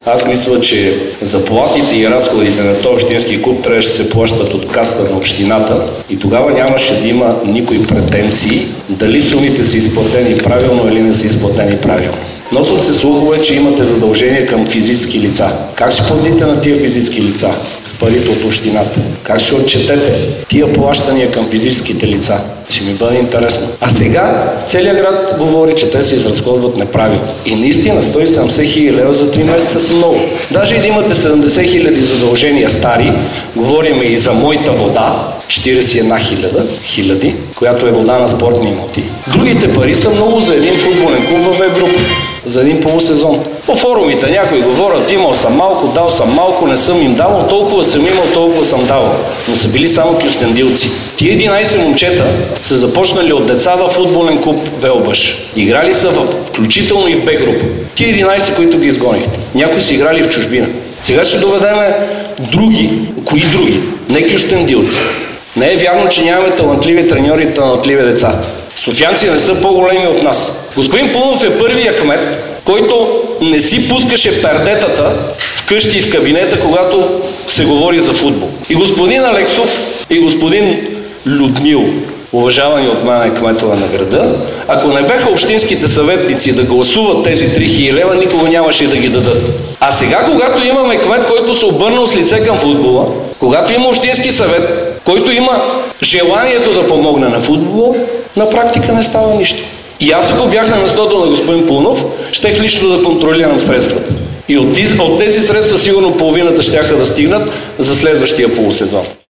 Аз мисля, че заплатите и разходите на този общински клуб трябваше да се плащат от касата на общината и тогава нямаше да има никой претенции дали сумите са изплатени правилно или не са изплатени правилно. Носят се слухове, че имате задължения към физически лица. Как ще платите на тия физически лица с парите от общината? Как ще отчетете тия плащания към физическите лица? Ще ми бъде интересно. А сега целият град говори, че те се изразходват неправилно. И наистина 170 хиляди лева за 3 месеца са много. Даже и да имате 70 хиляди задължения стари, говорим и за моята вода, 41 хиляди, която е вода на спортни имоти. Другите пари са много за един футболен клуб в Е-група, за един полусезон. По форумите някои говорят, имал съм малко, дал съм малко, не съм им давал, толкова съм имал, толкова съм давал. Но са били само кюстендилци. Тия 11 момчета са започнали от деца в футболен клуб Велбаш. Играли са включително и в Б-група. Тия 11, които ги изгонихте. Някои са играли в чужбина. Сега ще доведеме други. Кои други? Не кюстендилци. Не е вярно, че нямаме талантливи треньори и талантливи деца. Софиянци не са по-големи от нас. Господин Паунов е първия кмет, който не си пускаше пердетата вкъщи и в кабинета, когато се говори за футбол. И господин Алексов, и господин Людмил, уважавани от мен кметове на града, ако не бяха общинските съветници да гласуват тези 3000 лева, никога нямаше да ги дадат. А сега, когато имаме кмет, който се обърнал с лице към футбола, когато има общински съвет, който има желанието да помогне на футбола, на практика не става нищо. И аз, ако бях на местото на господин Паунов, щех лично да контролирам средствата. И от тези средства сигурно половината щяха да стигнат за следващия полусезон.